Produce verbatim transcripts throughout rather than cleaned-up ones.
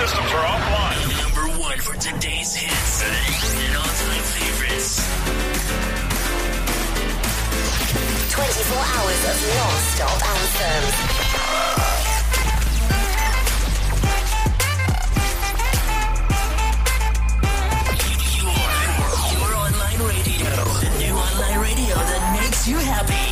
systems are offline. Number one for today's hits and all-time favorites. twenty-four hours of non-stop anthems. Your, your online radio. The new online radio that makes you happy.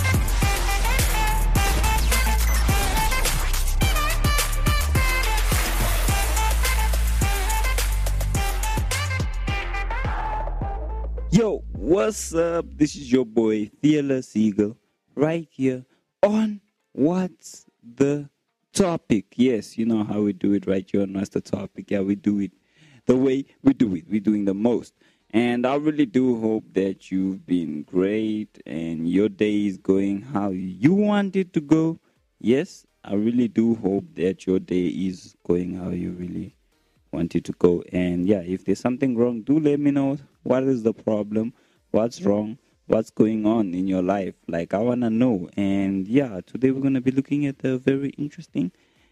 Yo, what's up? This is your boy Fearless Eagle right here on What's the Topic. Yes, you know how we do it right here on What's the Topic. Yeah, we do it the way we do it. We're doing the most. And I really do hope that you've been great and your day is going how you want it to go. Yes, I really do hope that your day is going how you really want it to go. And yeah, if there's something wrong, do let me know. What is the problem? What's wrong? What's going on in your life? Like, I want to know. And yeah, today we're going to be looking at a very interesting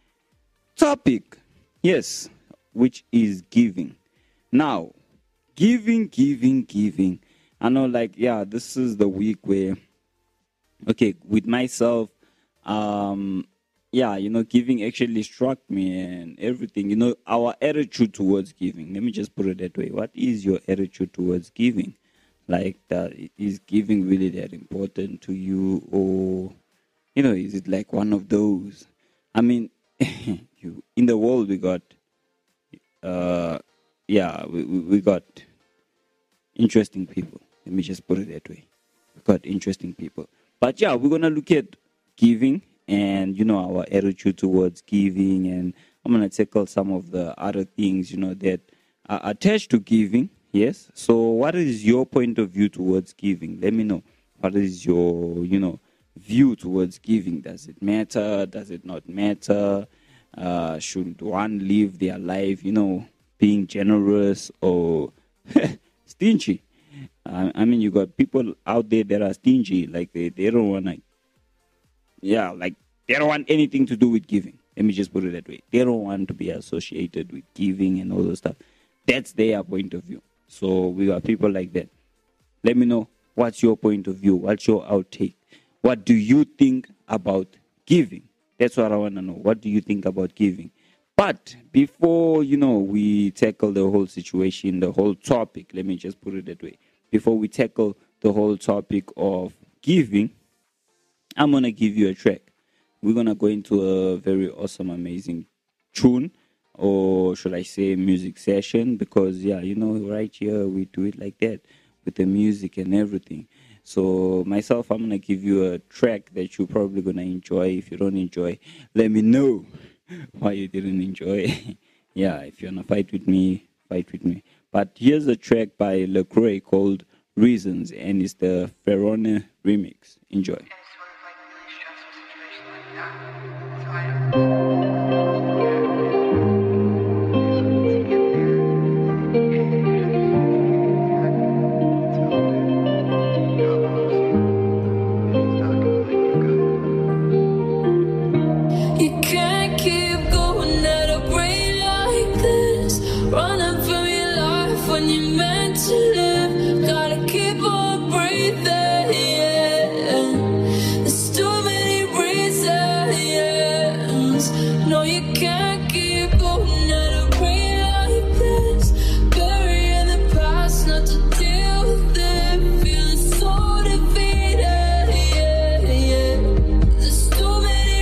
topic. Yes, which is giving. Now, giving, giving, giving. I know, like, yeah, this is the week where, okay, with myself, um, yeah, you know, giving actually struck me and everything. You know, our attitude towards giving. Let me just put it that way. What is your attitude towards giving? Like, that is giving really that important to you? Or, you know, is it like one of those? I mean, you, in the world we got, uh, yeah, we, we, we got interesting people. Let me just put it that way. We got interesting people. But yeah, we're going to look at giving. And, you know, our attitude towards giving. And I'm going to tackle some of the other things, you know, that are attached to giving. Yes. So what is your point of view towards giving? Let me know. What is your, you know, view towards giving? Does it matter? Does it not matter? Uh, should one live their life, you know, being generous or stingy? I, I mean, you got people out there that are stingy. Like, they, they don't want to. Yeah, like, they don't want anything to do with giving. Let me just put it that way. They don't want to be associated with giving and all those stuff. That's their point of view. So we got people like that. Let me know, what's your point of view? What's your outtake? What do you think about giving? That's what I want to know. What do you think about giving? But before, you know, we tackle the whole situation, the whole topic, let me just put it that way. Before we tackle the whole topic of giving, I'm going to give you a track. We're going to go into a very awesome, amazing tune, or should I say music session, because, yeah, you know, right here we do it like that with the music and everything. So myself, I'm going to give you a track that you're probably going to enjoy. If you don't enjoy, let me know why you didn't enjoy. Yeah, if you want to fight with me, fight with me. But here's a track by Lecrae called Reasons, and it's the Ferrone remix. Enjoy. You can't keep going at a rate like this, running from your life when you're meant to live. Gotta keep on breathing, yeah. There's too many reasons. No, you can't keep going at a rate like this, burying the past, not to deal with it. Feeling so defeated, yeah, yeah. There's too many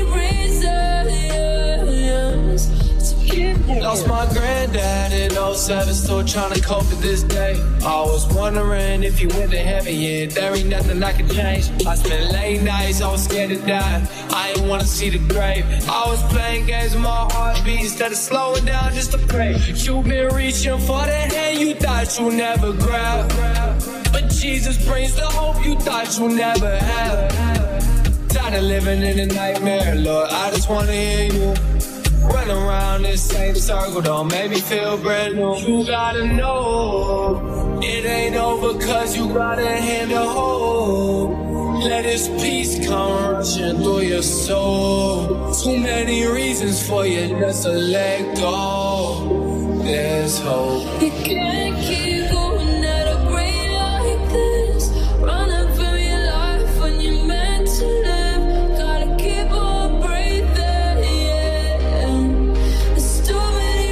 reasons to keep going. Lost my granddad in oh seven, still trying to cope with this day. I was wondering if he went to heaven, yeah, there ain't nothing I can change. I spent late nights, I was scared to die, I didn't want to see the grave. I was playing games with my heartbeat instead of slowing down just to pray. You've been reaching for that hand you thought you never grab, but Jesus brings the hope you thought you never have. Tired of living in a nightmare, Lord, I just want to hear you. Run around this same circle, don't make me feel brand new. You gotta know, it ain't over cause you got a hand to hold. Let his peace come rushing through your soul. Too many reasons for you just to let go. There's hope. You can't keep going at a rate like this. Running from your life when you're meant to live. Gotta keep on breathing, yeah. There's too many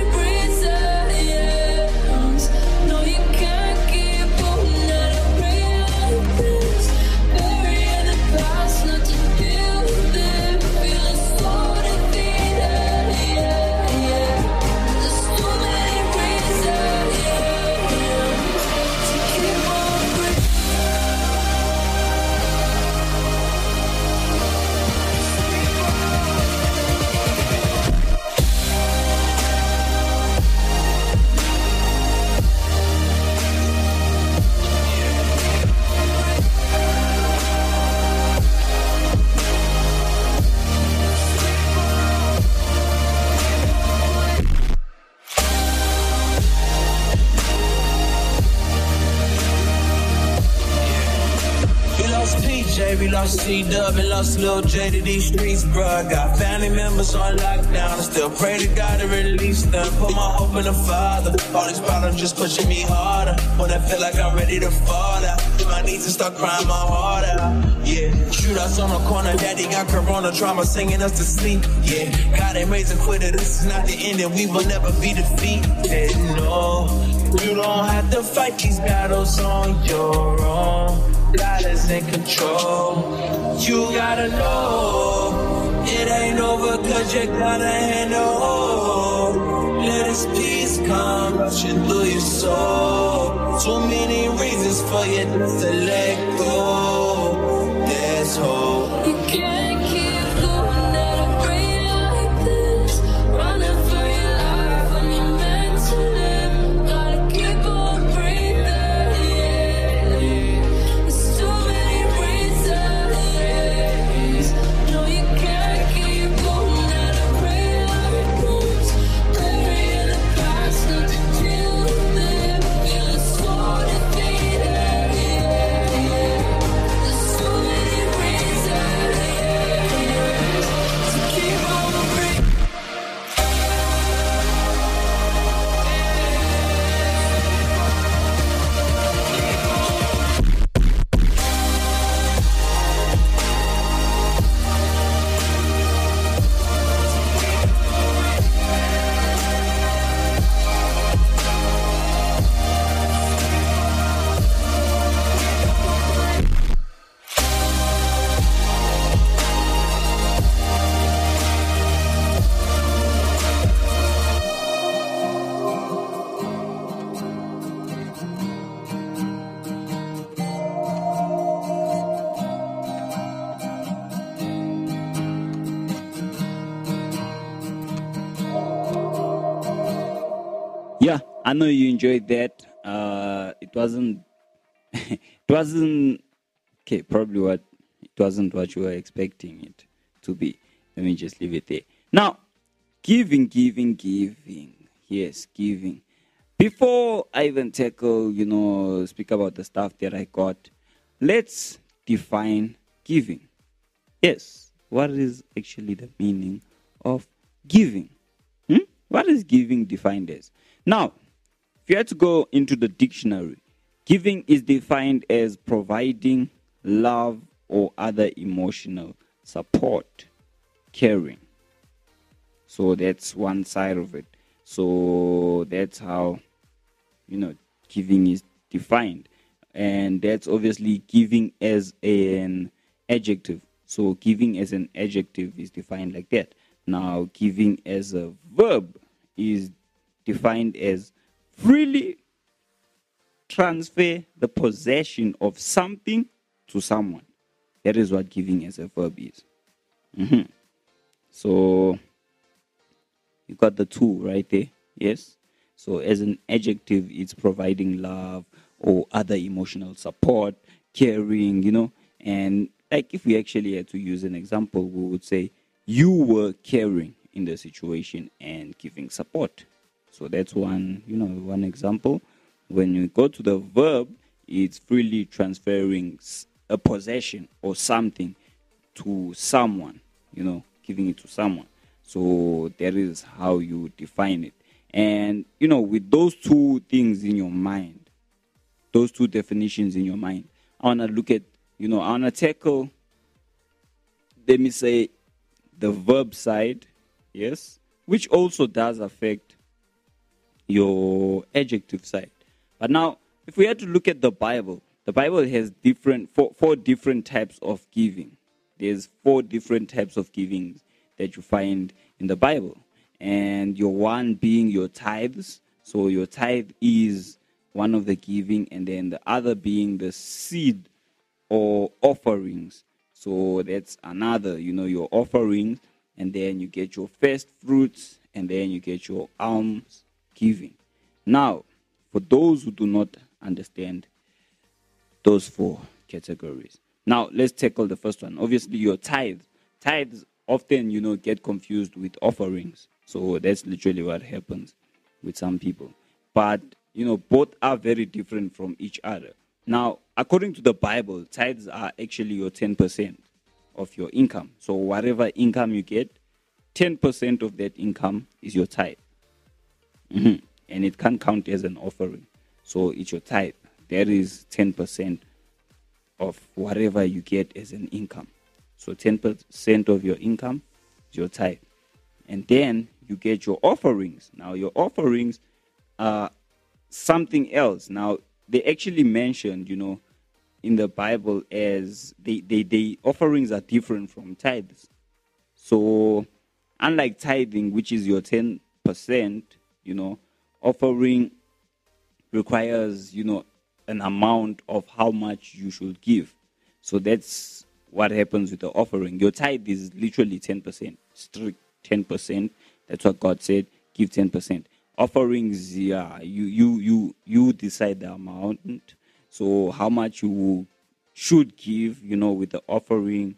reasons. No, you can't keep going at a rate like this. Burying the past, not to deal with it. Feeling so defeated, yeah, yeah. There's too many reasons, yeah, to keep on breathing. We lost P J, we lost C-Dub, and lost Lil J to these streets, bruh. Got family members on lockdown, I still pray to God to release them. Put my hope in the Father, all these problems just pushing me harder. When I feel like I'm ready to fall out, my knees and start crying my heart out. Yeah, shootouts on the corner, daddy got corona trauma, singing us to sleep. Yeah, God ain't raising quitter, this is not the end, and we will never be defeated. No, you don't have to fight these battles on your own. God is in control. You gotta know it ain't over, cause you gotta handle. Let his peace come rushing through your soul. Too many reasons for you just to let go. There's hope. You can't keep going at a rate like this. Running for your life when you're meant to live. Gotta keep on breathing, yeah. There's too many reasons. No, you can't keep going at a rate like this. Burying the past, not to deal with it. Feeling so defeated, yeah. There's so many reasons to keep on breathing. Yeah, I know you enjoyed that. Uh, it wasn't. It wasn't. Okay, probably what it wasn't what you were expecting it to be. Let me just leave it there. Now, giving, giving, giving. Yes, giving. Before I even tackle, you know, speak about the stuff that I got, let's define giving. Yes, what is actually the meaning of giving? Hmm? What is giving defined as? Now, if you had to go into the dictionary, giving is defined as providing love or other emotional support, caring. So that's one side of it. So that's how, you know, giving is defined. And that's obviously giving as an adjective. So giving as an adjective is defined like that. Now, giving as a verb is defined as freely transfer the possession of something to someone. That is what giving as a verb is. Mm-hmm. So you got the two right there. Yes. So as an adjective, it's providing love or other emotional support, caring, you know. And like if we actually had to use an example, we would say you were caring in the situation and giving support. So that's one, you know, one example. When you go to the verb, it's freely transferring a possession or something to someone, you know, giving it to someone. So that is how you define it. And, you know, with those two things in your mind, those two definitions in your mind, I want to look at, you know, I want to tackle, let me say, the verb side, yes, which also does affect your adjective side. But now, if we had to look at the Bible, the Bible has different four, four different types of giving. There's four different types of giving that you find in the Bible. And your one being your tithes. So your tithe is one of the giving, and then the other being the seed or offerings. So that's another, you know, your offerings, and then you get your first fruits, and then you get your alms giving. Now, for those who do not understand those four categories. Now, let's tackle the first one. Obviously, your tithes. Tithes often, you know, get confused with offerings. So that's literally what happens with some people. But, you know, both are very different from each other. Now, according to the Bible, tithes are actually your ten percent of your income. So whatever income you get, ten percent of that income is your tithe. Mm-hmm. And it can't count as an offering. So it's your tithe. That is ten percent of whatever you get as an income. So ten percent of your income is your tithe. And then you get your offerings. Now, your offerings are something else. Now, they actually mentioned, you know, in the Bible as they, they, they offerings are different from tithes. So, unlike tithing, which is your ten percent, you know, offering requires, you know, an amount of how much you should give. So that's what happens with the offering. Your tithe is literally ten percent, strict ten percent. That's what God said, give ten percent. Offerings, yeah, you you you you decide the amount. So how much you should give, you know, with the offering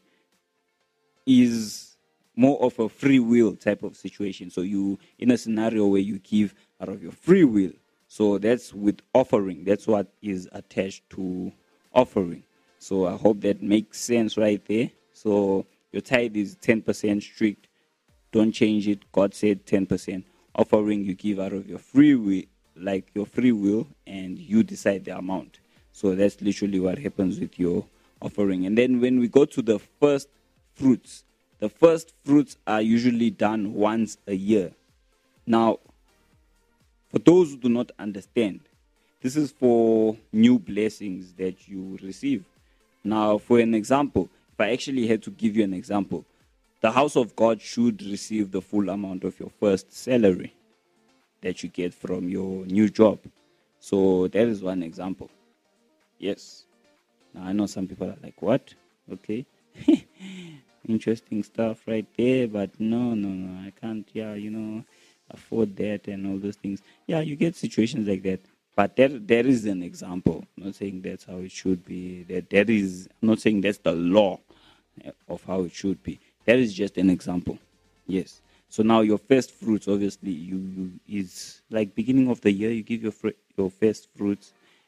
is more of a free will type of situation. So you, in a scenario where you give out of your free will. So that's with offering. That's what is attached to offering. So I hope that makes sense right there. So your tithe is ten percent strict. Don't change it. God said ten percent. Offering you give out of your free will, like your free will, and you decide the amount. So that's literally what happens with your offering. And then when we go to the first fruits, the first fruits are usually done once a year. Now, for those who do not understand, this is for new blessings that you receive. Now, for an example, if I actually had to give you an example, the house of God should receive the full amount of your first salary that you get from your new job. So that is one example. Yes. Now, I know some people are like, what? Okay. Interesting stuff right there. But no, no, no. I can't, yeah, you know, afford that and all those things. Yeah, you get situations like that. But there, there is an example. I'm not saying that's how it should be. That there is, I'm not saying that's the law of how it should be. That is just an example. Yes. So now your first fruits, obviously, you, you is like beginning of the year, you give your fr- your first fruits,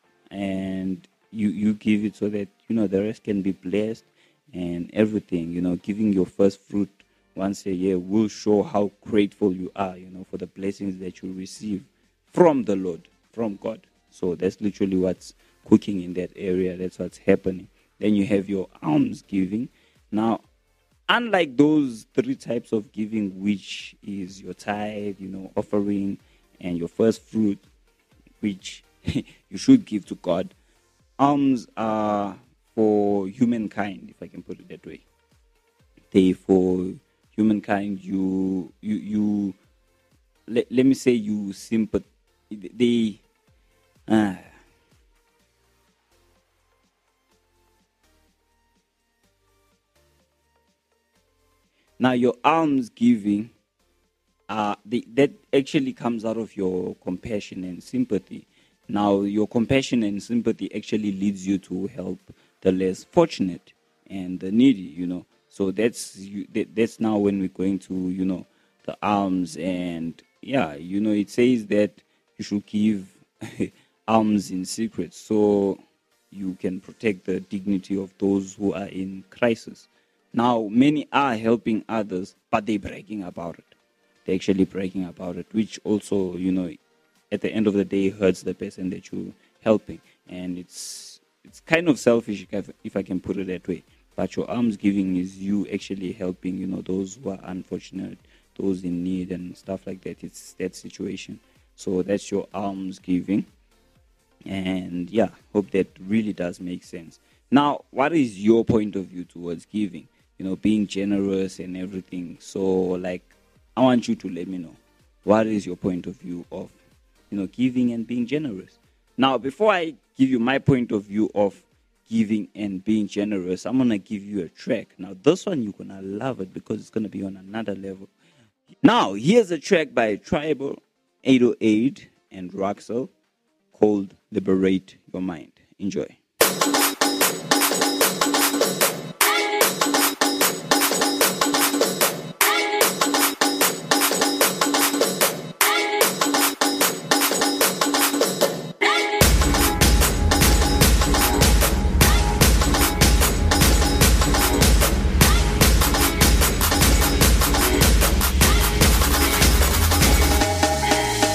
and you, you give it so that, you know, the rest can be blessed and everything. You know, giving your first fruit once a year will show how grateful you are, you know, for the blessings that you receive from the Lord, from God. So that's literally what's cooking in that area. That's what's happening. Then you have your alms giving. Now, unlike those three types of giving, which is your tithe, you know, offering, and your first fruit, which you should give to God, alms are for humankind, if I can put it that way. They for humankind, you, you, you. Let, let me say, you sympathize. They. Uh, Now, your alms giving, uh, the, that actually comes out of your compassion and sympathy. Now, your compassion and sympathy actually leads you to help the less fortunate and the needy, you know. So that's you, that, that's now when we're going to, you know, the alms. And, yeah, you know, it says that you should give alms in secret. So you can protect the dignity of those who are in crisis. Now, many are helping others, but they're bragging about it. They're actually bragging about it, which also, you know, at the end of the day, hurts the person that you're helping. And it's it's kind of selfish, if, if I can put it that way. But your alms giving is you actually helping, you know, those who are unfortunate, those in need and stuff like that. It's that situation. So that's your alms giving. And yeah, hope that really does make sense. Now, what is your point of view towards giving? You know, being generous and everything. So, like, I want you to let me know. What is your point of view of, you know, giving and being generous? Now, before I give you my point of view of giving and being generous, I'm going to give you a track. Now, this one, you're going to love it because it's going to be on another level. Now, here's a track by Tribal, eight oh eight, and Roxel called Liberate Your Mind. Enjoy.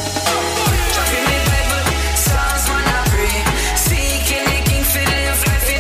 Seeking, aching, fitting, flight.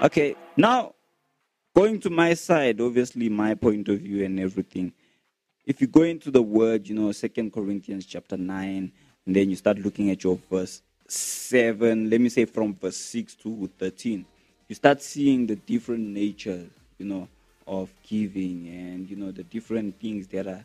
Okay, now going to my side, obviously my point of view and everything. If you go into the word, you know, Second Corinthians chapter nine, and then you start looking at your verse seven, let me say from verse six to thirteen, you start seeing the different nature, you know, of giving, and, you know, the different things that are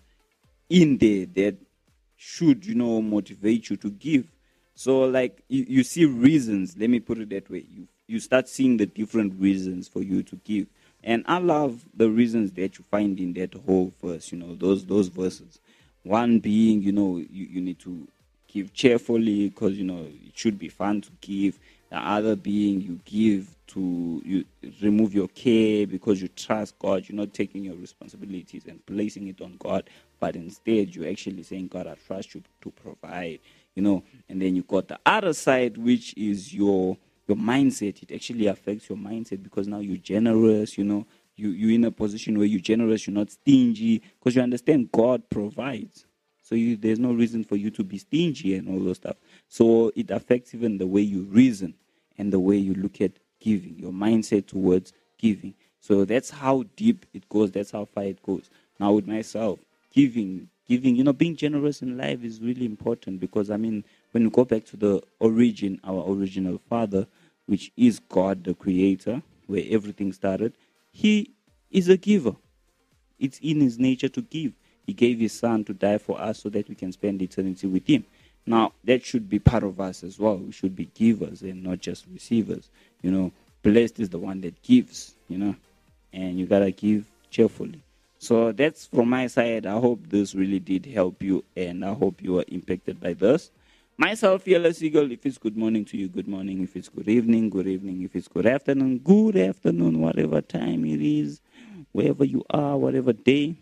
in there that should, you know, motivate you to give. So, like, you, you see reasons, let me put it that way. You, you start seeing the different reasons for you to give. And I love the reasons that you find in that whole verse, you know, those those verses. One being, you know, you, you need to give cheerfully because, you know, it should be fun to give. The other being you give to, you remove your care because you trust God. You're not taking your responsibilities and placing it on God, but instead you're actually saying, God, I trust you to provide, you know. And then you got the other side, which is your your mindset. It actually affects your mindset because now you're generous, you know. You, you're in a position where you're generous, you're not stingy, because you understand God provides. So you, there's no reason for you to be stingy and all those stuff. So it affects even the way you reason and the way you look at giving, your mindset towards giving. So that's how deep it goes. That's how far it goes. Now with myself, giving, giving, you know, being generous in life is really important because, I mean, when you go back to the origin, our original father, which is God, the creator, where everything started, he is a giver. It's in his nature to give. He gave his son to die for us so that we can spend eternity with him. Now, that should be part of us as well. We should be givers and not just receivers. You know, blessed is the one that gives, you know, and you got to give cheerfully. So that's from my side. I hope this really did help you, and I hope you are impacted by this. Myself, Fearless Eagle, if it's good morning to you, good morning. If it's good evening, good evening. If it's good afternoon, good afternoon, whatever time it is, wherever you are, whatever day.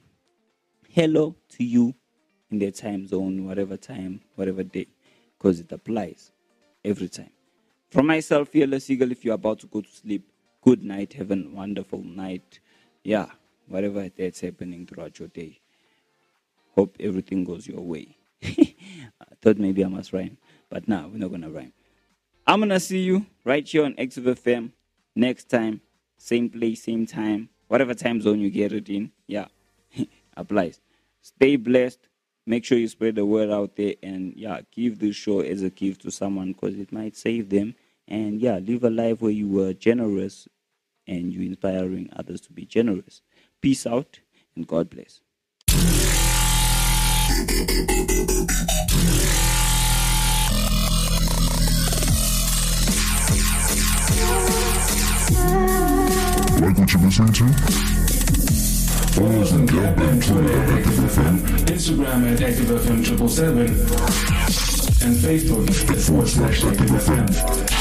Hello to you in their time zone, whatever time, whatever day, because it applies every time. From myself, Fearless Eagle, if you're about to go to sleep, good night, have a wonderful night. Yeah, whatever that's happening throughout your day. Hope everything goes your way. I thought maybe I must rhyme, but now nah, we're not going to rhyme. I'm going to see you right here on Active F M next time, same place, same time, whatever time zone you get it in. Yeah, applies. Stay blessed. Make sure you spread the word out there, and yeah, give this show as a gift to someone because it might save them. And yeah, live a life where you were generous and you're inspiring others to be generous. Peace out and God bless. Like what you're listening to? Follow us on Twitter at Active F M, Instagram at Active F M triple seven, and Facebook at forward slash Active F M.